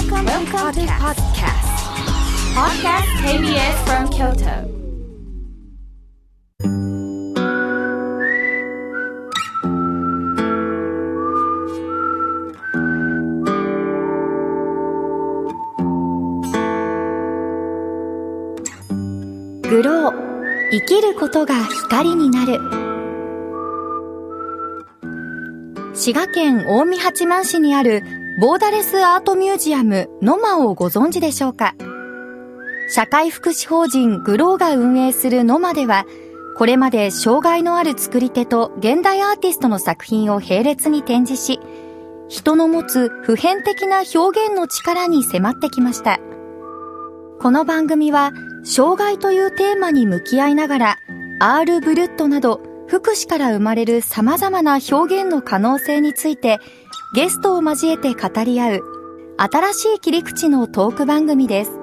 Welcome to podcast. Podcast KBS from Kyoto. グロー、生きることが光になる。滋賀県近江八幡市にあるボーダレスアートミュージアムノマをご存知でしょうか。社会福祉法人グローが運営するノマでは、これまで障害のある作り手と現代アーティストの作品を並列に展示し、人の持つ普遍的な表現の力に迫ってきました。この番組は障害というテーマに向き合いながら、アール・ブルットなど福祉から生まれる様々な表現の可能性についてゲストを交えて語り合う新しい切り口のトーク番組です。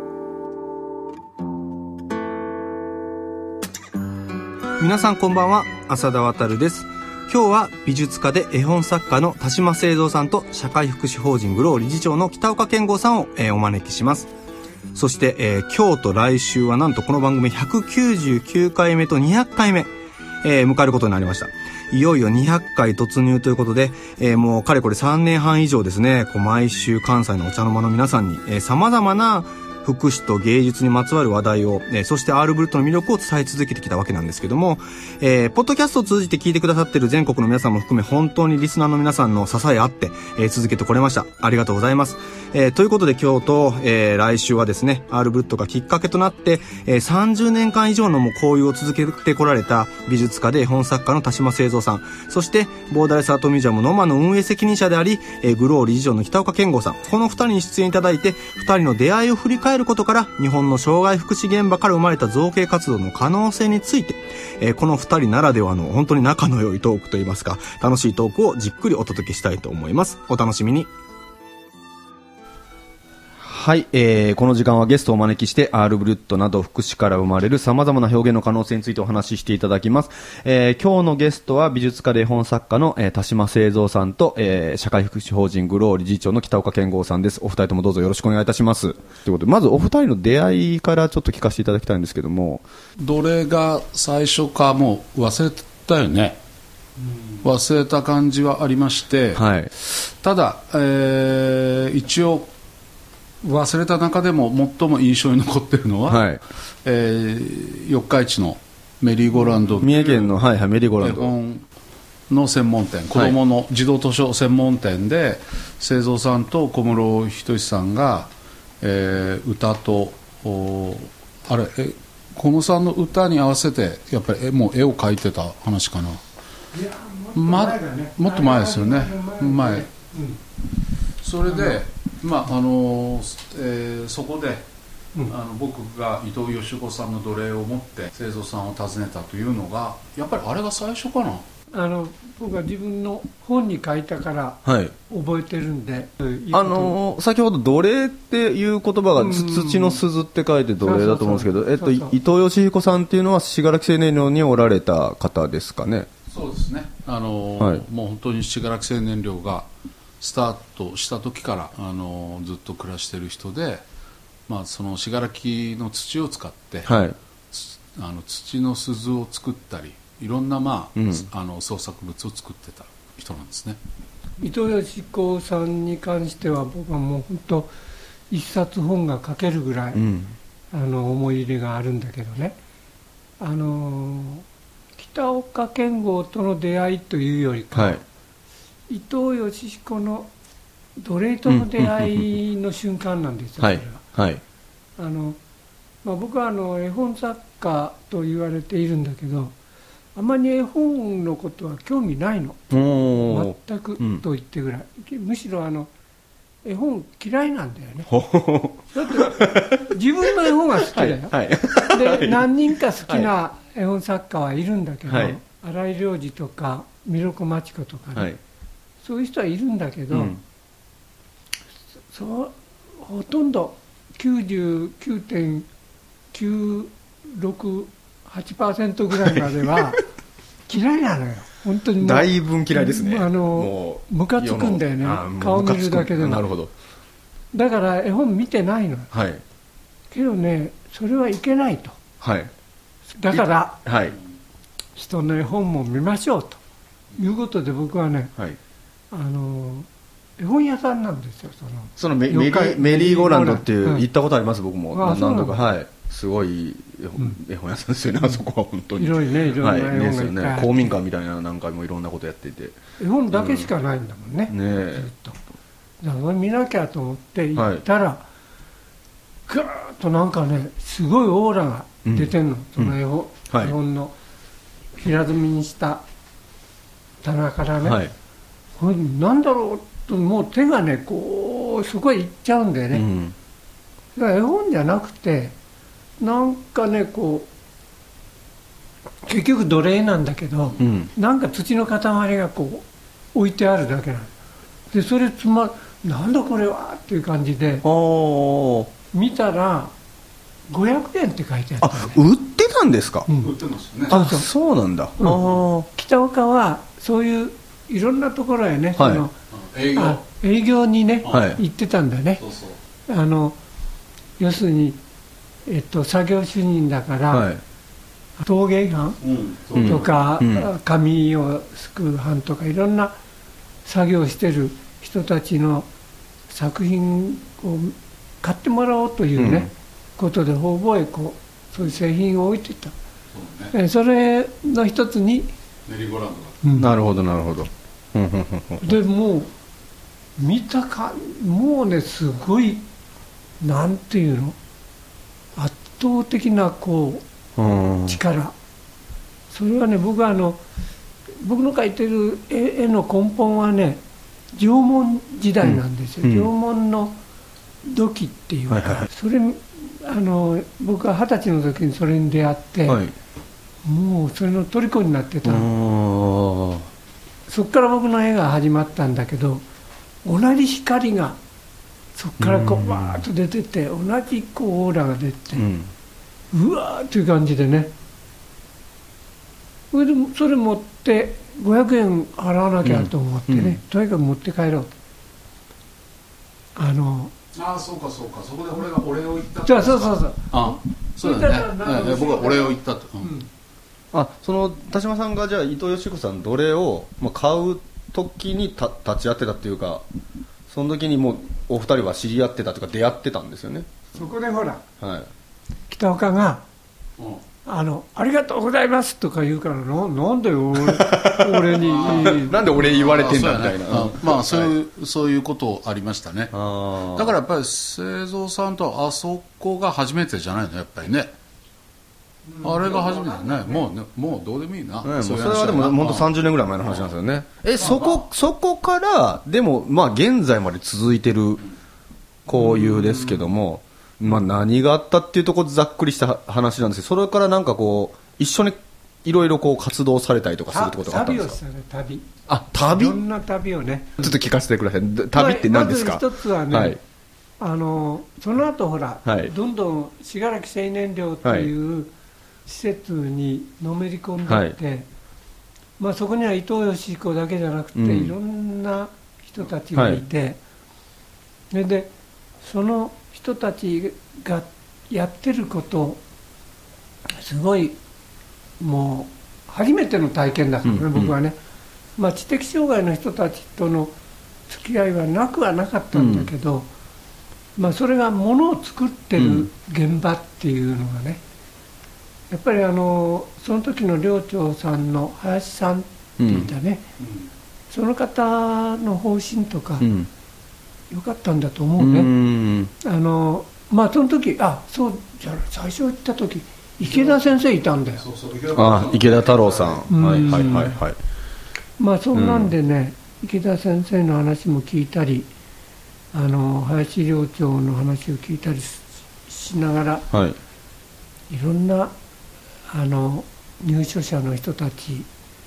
皆さんこんばんは、浅田渉です。今日は美術家で絵本作家の田島清三さんと社会福祉法人グロー理事長の北岡健吾さんを、お招きします。そして、今日と来週はなんとこの番組199回目と200回目、迎えることになりました。いよいよ200回突入ということで、もうかれこれ3年半以上ですね、毎週関西のお茶の間の皆さんに、様々な福祉と芸術にまつわる話題を、そしてアールブルットの魅力を伝え続けてきたわけなんですけども、ポッドキャストを通じて聞いてくださっている全国の皆さんも含め、本当にリスナーの皆さんの支えあって、続けてこれました。ありがとうございます。ということで今日と、来週はですね、アールブルットがきっかけとなって、30年間以上のもう交流を続けてこられた美術家で絵本作家の田島清三さん、そしてボーダレスアートミュージアムノマの運営責任者であり、グロー理事長の北岡健吾さん、この2人に出演いただいて、2人の出会いを振り返ることから、日本の障害福祉現場から生まれた造形活動の可能性について、この2人ならではの本当に仲の良いトークといいますか、楽しいトークをじっくりお届けしたいと思います。お楽しみに。はい、この時間はゲストをお招きしてアールブルットなど福祉から生まれる様々な表現の可能性についてお話ししていただきます。今日のゲストは美術家で絵本作家の、田島清三さんと、社会福祉法人グロー理事長の北岡健吾さんです。お二人ともどうぞよろしくお願いいたします。ということで、まずお二人の出会いからちょっと聞かせていただきたいんですけども、 どれが最初かもう忘れたよね。忘れた感じはありまして、はい、ただ、一応忘れた中でも最も印象に残っているのは、はい、四日市のメリーゴーランド、 三重県の、はいはい、メリーゴーランド絵本の専門店、子どもの児童図書専門店で、清三さんと小室仁さんが、歌とあれ小室さんの歌に合わせてやっぱりもう絵を描いてた話かな。もっと前ですよね。前、それで、そこで、僕が伊藤芳子さんの奴隷を持って清三さんを訪ねたというのがやっぱりあれが最初かな。 僕は自分の本に書いたから覚えてるんで、 先ほど奴隷っていう言葉が土の鈴って書いて奴隷だと思うんですけど、伊藤芳彦さんっていうのは信楽青年寮におられた方ですかね。 そうですね、もう本当に信楽青年寮がスタートした時からずっと暮らしている人で、その信楽の土を使って、土の鈴を作ったりいろんな、創作物を作ってた人なんですね。 伊藤芳子さんに関しては僕はもう本当一冊本が書けるぐらい、思い入れがあるんだけどね、北岡健吾との出会いというよりか、伊藤芳彦の奴隷との出会いの瞬間なんですよ、それは。僕は絵本作家と言われているんだけど、あまり絵本のことは興味ないの、全くと言ってぐらい、むしろ絵本嫌いなんだよね。だって自分の絵本が好きだよ、で何人か好きな絵本作家はいるんだけど、新井良二とかミロコマチコとかね、そういう人はいるんだけど、ほとんど 99.968% ぐらいまでは嫌いなのよ。本当に大分嫌いですね。 ムカつくんだよね、顔見るだけでも。 なるほど。 だから絵本見てないの、 はい、 けどねそれはいけないと、 はい、 だから、 はい、 人の絵本も見ましょうということで僕はね、 はい、 絵本屋さんなんですよ。 そのメリーゴーランドっていう、行ったことあります。僕も何度か、はい、すごい絵本屋さんですよね、あそこは本当に広いね、いろんな絵本がいっぱい、 ね、公民館みたいな何回もいろんなことやっていて、 絵本だけしかないんだもんね、ずっと。だから見なきゃと思って行ったら、ぐーっとなんかねすごいオーラが出てんの、その絵本の平積みにした棚からね、これなんだろうと、もう手がねこうそこへ行っちゃうんでね、だから絵本じゃなくてなんかねこう結局奴隷なんだけど、なんか土の塊がこう置いてあるだけなので、それなんだこれはっていう感じで見たら500円って書いてあった、ね、 売ってたんですか。 売ってますよね。 そうなんだ、 北岡はそういういろんなところへね、営業にね、行ってたんだね。要するに、作業主任だから、陶芸班とか、紙をすくう班とかいろんな作業してる人たちの作品を買ってもらおうというね、ことで方々へそういう製品を置いてた、それの一つにメリーゴーランドが、なるほどなるほど。 でもう見たか、もうねすごいなんていうの、圧倒的な力、それはね僕の描いてる絵の根本はね縄文時代なんですよ、縄文の土器っていうか、それ僕は20歳の時にそれに出会って、もうそれの虜になってたの。そこから僕の絵が始まったんだけど、同じ光がそこからバーッと出てて、同じオーラが出て、うわーっていう感じでね、それ持って500円払わなきゃと思ってね、とにかく持って帰ろうと。 そうかそうか、そこで俺がお礼を言ったって。 そうそうだね、僕はお礼を言ったと。 その田島さんがじゃあ伊藤嘉子さん奴隷を買う時に立ち会ってたっていうか、その時にもうお二人は知り合ってたというか出会ってたんですよね。 そこでほら、北岡がありがとうございますとか言うから、なんで俺になんで俺言われてんだみたいな、 そういうことありましたね。だからやっぱり清三さんとあそこが初めてじゃないの、やっぱりね。あれが初めてね。もうどうでもいいな、 それはでも本当30年ぐらい前の話なんですよね。そこからでも現在まで続いてる交友ですけども、何があったっていうところでざっくりした話なんですけど、それからなんか一緒にいろいろ活動されたりとかするってことがあったんですか。 旅をしたね。 旅。 いろんな旅をね。 ちょっと聞かせてください。旅って何ですか。 まず一つはね、その後ほら、どんどん信楽青年寮という施設にのめり込んでいって、そこには伊藤嘉彦だけじゃなくて、いろんな人たちがいて、でその人たちがやってることすごいもう初めての体験だからね、僕はね、知的障害の人たちとの付き合いはなくはなかったんだけど、それがものを作ってる現場っていうのがね、やっぱりその時の寮長さんの林さんっていたね、その方の方針とか、よかったんだと思うね。その時そうじゃ最初行った時池田先生いたんだよ。 池田太郎さん。 そんなんでね、池田先生の話も聞いたり、林寮長の話を聞いたりしながら、いろんな入所者の人たち、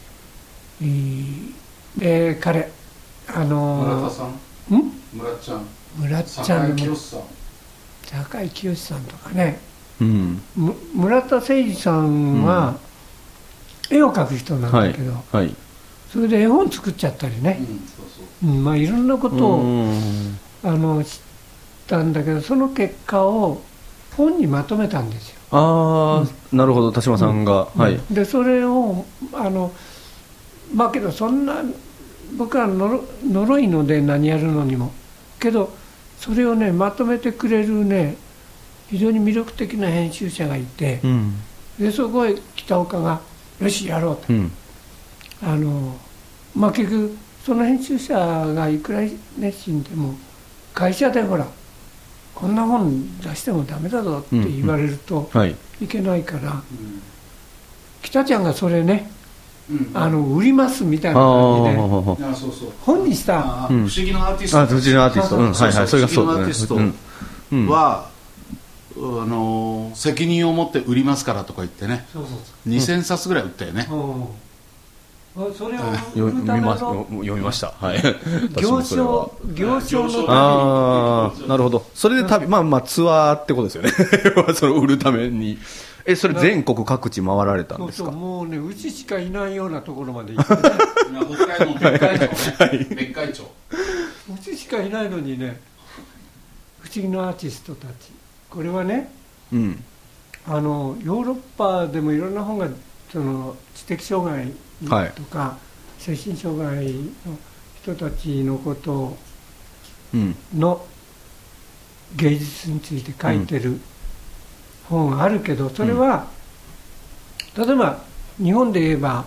彼村田さん、 村ちゃん、坂井清さんとかね、村田誠司さんは絵を描く人なんだけど、それで絵本作っちゃったりね、いろんなことをたんだけど、その結果を本にまとめたんですよ。 なるほど、田島さんが、はい、 でそれをまあけどそんな僕は呪いので何やるのにもけど、それをねまとめてくれるね非常に魅力的な編集者がいて、でそこへ北岡がよしやろうと、まあ結局その編集者がいくら熱心でも会社でほらこんな本出してもダメだぞって言われるといけないから、北ちゃんがそれね、売りますみたいな感じで本にした不思議なアーティスト、 不思議なアーティスト、それがそう、 不思議なアーティストは責任を持って売りますからとか言ってね、2000冊ぐらい売ったよね。 それを読みました。はい。 行商のなるほど。それでツアーってことですよね。それを売るために。それ全国各地回られたんですか？ そうもうね、うちしかいないようなところまで行って、 北海道の別海町。 うちしかいないのにね、不思議なアーティストたち。これはね、ヨーロッパでもいろんな本がその知的障害とか、精神障害の人たちのことの芸術について書いてる本があるけど、それは、例えば日本で言えば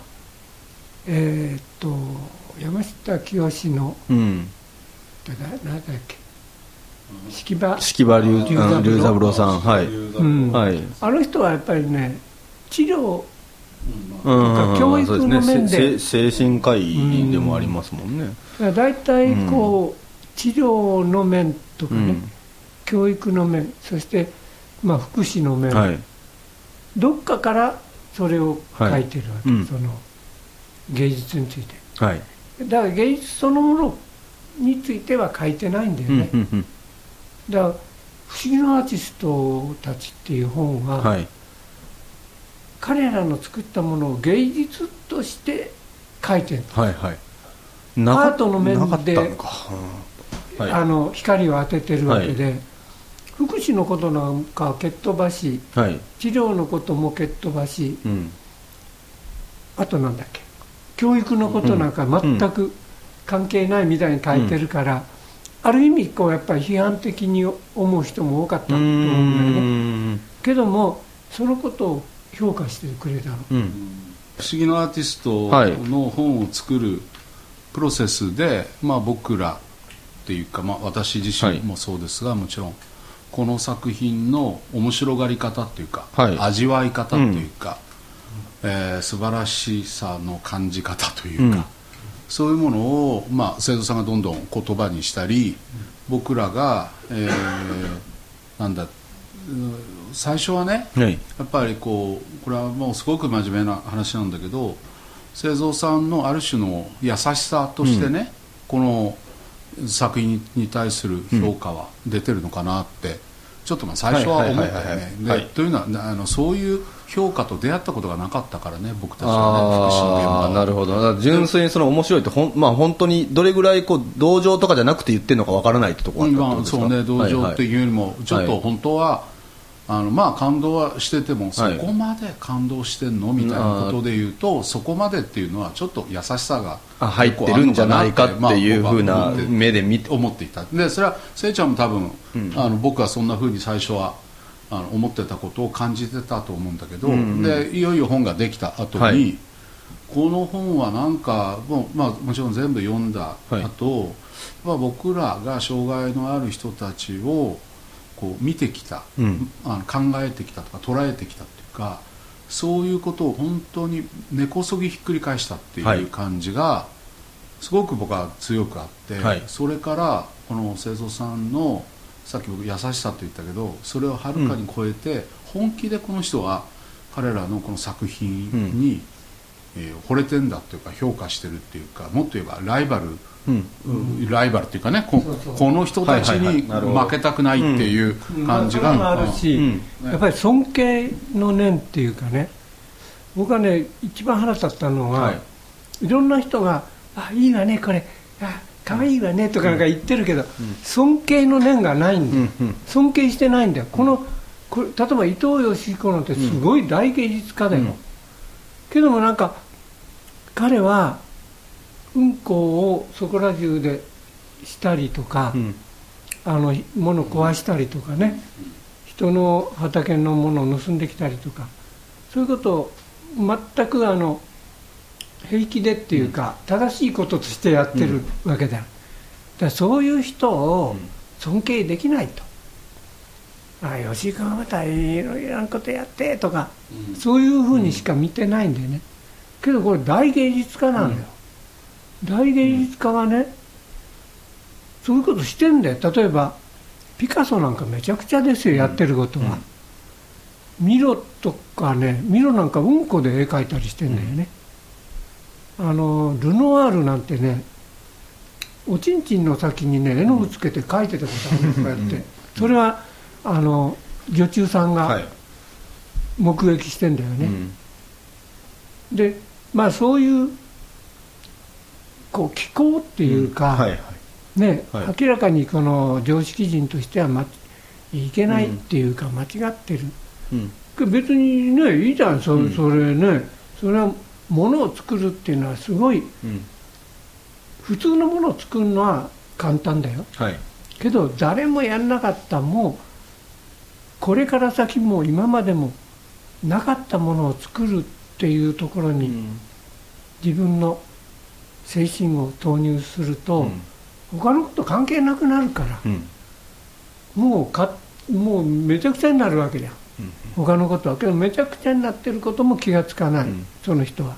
山下清の、何だっけ、式場龍三郎さん、あの人はやっぱりね、治療とか教育の面で、 精神科医でもありますもんね。 だいたいこう、治療の面とかね、教育の面、そして福祉の面、どっかからそれを書いてるわけ、その芸術について、だから芸術そのものについては書いてないんだよね。だから不思議なアーティストたちっていう本は、彼らの作ったものを芸術として書いてる、アートの面で光を当ててるわけで、福祉のことなんか蹴っ飛ばし、治療のことも蹴っ飛ばし、あとなんだっけ、教育のことなんか全く関係ないみたいに書いてるから、ある意味こうやっぱり批判的に思う人も多かったと思うんだよね。けどもそのことを評価してくれたの、不思議なアーティストの本を作るプロセスで、僕らっていうか、私自身もそうですが、もちろんこの作品の面白がり方っていうか、味わい方っていうか、素晴らしさの感じ方というか、そういうものを、生徒さんがどんどん言葉にしたり、僕らが、最初はね、やっぱりこれはもうすごく真面目な話なんだけど、生蔵さんのある種の優しさとしてね、この作品に対する評価は出てるのかなってちょっと最初は思ったよね。というのはそういう評価と出会ったことがなかったからね、僕たちはね、福祉の現場。 なるほど。純粋にその面白いって本当にどれぐらい同情とかじゃなくて言ってるのかわからないってところがあったんですか？ そうね、同情っていうよりもちょっと本当は感動はしてても、そこまで感動してんのみたいなことで言うと、そこまでっていうのはちょっと優しさが入ってるんじゃないかっていうふうな目で思っていた。でそれはせいちゃんも多分、僕はそんなふうに最初は思ってたことを感じてたと思うんだけど、でいよいよ本ができた後に、この本はなんかもちろん全部読んだ後、僕らが障害のある人たちをこう見てきた、考えてきたとか捉えてきたっていうか、そういうことを本当に根こそぎひっくり返したっていう感じがすごく僕は強くあって、それからこの生蔵さんのさっき僕優しさと言ったけど、それをはるかに超えて、本気でこの人は彼らのこの作品に、惚れてんだっていうか評価してるっていうか、もっと言えばライバルっていうかね、この人たちに負けたくないっていう感じがあるし、やっぱり尊敬の念っていうかね、僕はね一番腹立ったのは、いろんな人がいいわねこれ、 可愛いわねとかなんか言ってるけど、尊敬の念がないんだよ、尊敬してないんだよ。これ例えば伊藤嘉彦なんてすごい大芸術家だよ、けどもなんか彼はうんこをそこら中でしたりとか、物壊したりとかね、人の畑のものを盗んできたりとか、そういうことを全く平気でっていうか、正しいこととしてやってるわけだ。だからそういう人を尊敬できないと。吉井君はまたいろいろなことやってとか、そういうふうにしか見てないんだよね。けどこれ大芸術家なんだよ。大芸術家はね、そういうことしてんだよ。例えばピカソなんかめちゃくちゃですよ、やってることは。ミロとかね、ミロなんかうんこで絵描いたりしてんだよね。ルノワールなんてね、おちんちんの先にね絵の具つけて描いてたことあるとかやって、それは女中さんが目撃してんだよね。でそういう気候っていうか、ね、明らかにこの常識人としてはいけないっていうか、間違ってる、別にねいいじゃん、それね、それは物を作るっていうのはすごい、普通のものを作るのは簡単だよ、けど誰もやんなかったこれから先も今までもなかったものを作るっていうところに自分の精神を投入すると、他のこと関係なくなるから、もうめちゃくちゃになるわけじゃん、他のことは。けどめちゃくちゃになってることも気がつかない、その人は。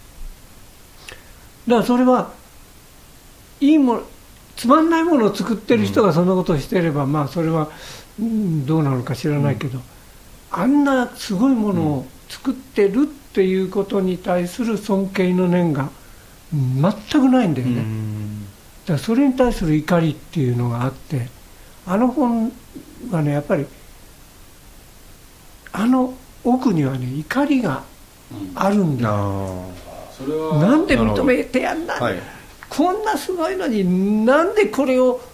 だからそれはいいもの、つまんないものを作ってる人がそんなことをしていれば、それは、どうなのか知らないけど、あんなすごいものを作ってるっていうことに対する尊敬の念が全くないんだよね。だからそれに対する怒りっていうのがあって、本はねやっぱり奥にはね怒りがあるんだよ、なんで認めてやんな、こんなすごいのになんでこれを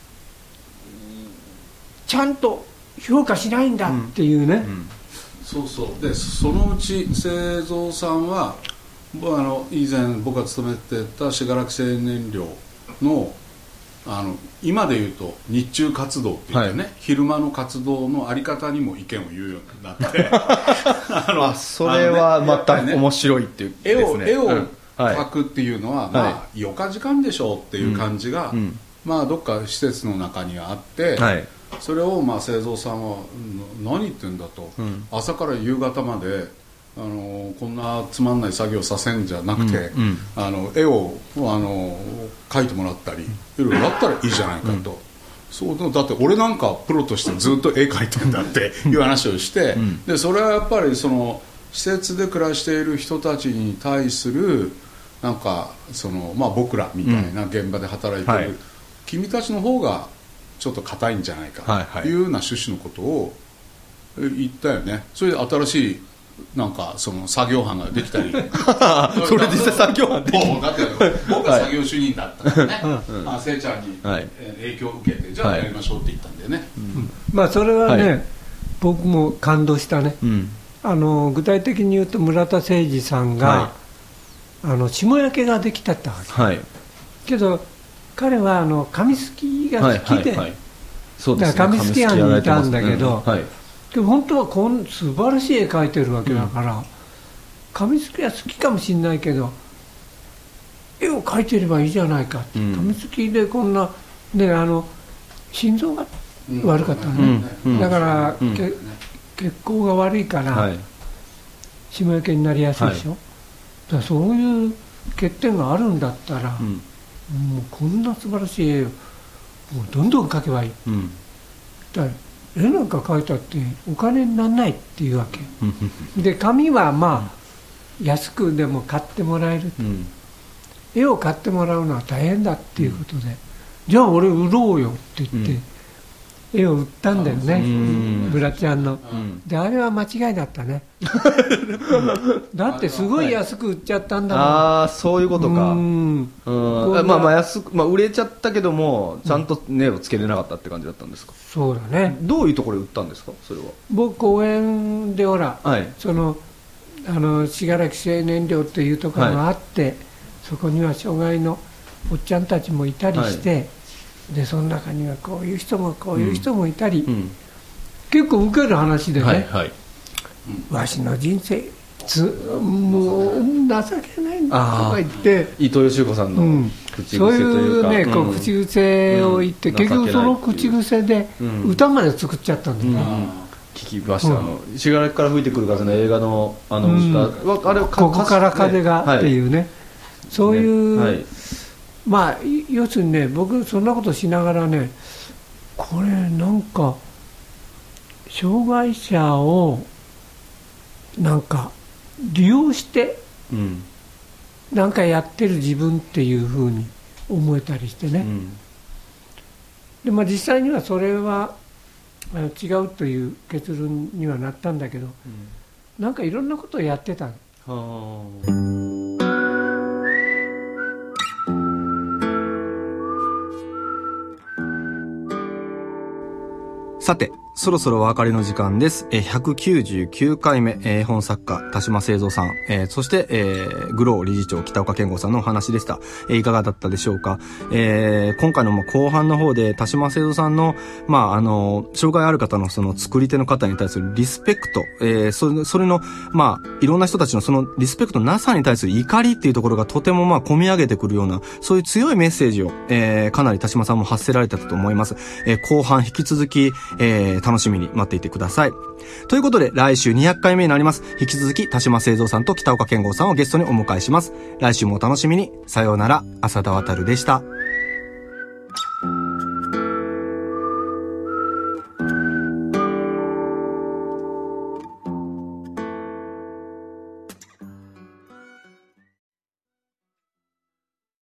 ちゃんと評価しないんだっていうね、 そうそうで、そのうち清三さんは以前僕が勤めてた信楽青年寮の今でいうと日中活動って言ってね、昼間の活動のあり方にも意見を言うようになってそれはまた面白いっていうですね。 絵を描くっていうのは余暇時間でしょうっていう感じが、どっか施設の中にはあって、それを清三さんは何言ってんだと、朝から夕方までこんなつまんない作業させんじゃなくて、絵を描いてもらったりいろいろだったらいいじゃないかと、そうだって俺なんかプロとしてずっと絵描いてんだっていう話をして、でそれはやっぱりその施設で暮らしている人たちに対するなんか僕らみたいな現場で働いている、君たちの方がちょっと硬いんじゃないかというような趣旨のことを言ったよね。それで新しいなんかその作業班ができたりそれ実際作業班できただって僕が作業主任だったからね、せいちゃんに影響を受けて、じゃあやりましょうって言ったんだよね、 それはね、僕も感動したね、具体的に言うと村田誠二さんが、霜焼けができたってわけ、けど彼は紙すきが好きで、紙すき班にいたんだけど、でも本当は素晴らしい絵描いてるわけだから、紙すきは好きかもしれないけど絵を描いてればいいじゃないかって、紙すきでこんな、ね、心臓が悪かったね、だから、血行が悪いから、霜焼けになりやすいでしょ、だからそういう欠点があるんだったら、もうこんな素晴らしい絵をもうどんどん描けばいい、だから絵なんか描いたってお金にならないっていうわけで、紙は安くでも買ってもらえる、絵を買ってもらうのは大変だっていうことで、じゃあ俺売ろうよって言って、 絵を売ったんだよね、ブラちゃんの、であれは間違いだったねだってすごい安く売っちゃったんだもん。 ああ、そういうことか。安く、売れちゃったけどもちゃんと値をつけれなかったって感じだったんですか。 そうだね。 どういうところで売ったんですか、それは。 僕公園でほら、その信楽青年寮っていうところがあって、そこには障害のおっちゃんたちもいたりして、でその中にはこういう人もこういう人もいたり、結構受ける話でね、わしの人生もう情けないんだとか言って、 伊藤芳子さんの口癖というか、 そういうね、こう口癖を言って、結局その口癖で歌まで作っちゃったんだよね。 聞きました。信楽から吹いてくる風の映画の歌、あれここから風がっていうね、そういう、要するにね、僕そんなことしながらね、これなんか障害者をなんか利用してなんかやってる自分っていうふうに思えたりしてね、で実際にはそれは違うという結論にはなったんだけど、なんかいろんなことをやってた。 さて、そろそろお別れの時間です。199回目、絵本作家、田島清三さん、そして、グロー理事長、北岡健吾さんのお話でした。いかがだったでしょうか。今回の後半の方で、田島清三さんの、障害ある方のその作り手の方に対するリスペクト、それの、いろんな人たちのそのリスペクトのなさに対する怒りっていうところがとても込み上げてくるような、そういう強いメッセージを、かなり田島さんも発せられてたと思います。後半引き続き、楽しみに待っていてください。ということで、来週200回目になります。引き続き、田島清三さんと北岡健吾さんをゲストにお迎えします。来週もお楽しみに。さようなら、浅田渉でした。